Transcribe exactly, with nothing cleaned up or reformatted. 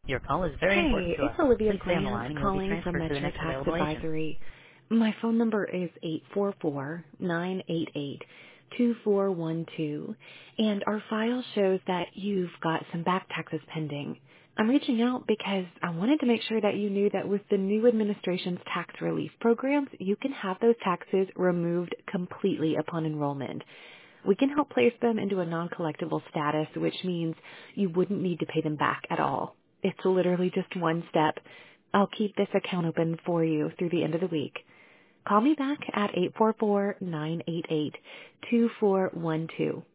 Your call is very important Hey, to it's us. Olivia Please stay on the Grant line and you'll be calling from transferred to the Metro next Tax available agent. Advisory. My phone number is eight four four, nine eight eight, two four one two, and our file shows that you've got some back taxes pending. I'm reaching out because I wanted to make sure that you knew that with the new administration's tax relief programs, you can have those taxes removed completely upon enrollment. We can help place them into a non-collectible status, which means you wouldn't need to pay them back at all. It's literally just one step. I'll keep this account open for you through the end of the week. Call me back at eight four four, nine eight eight, two four one two.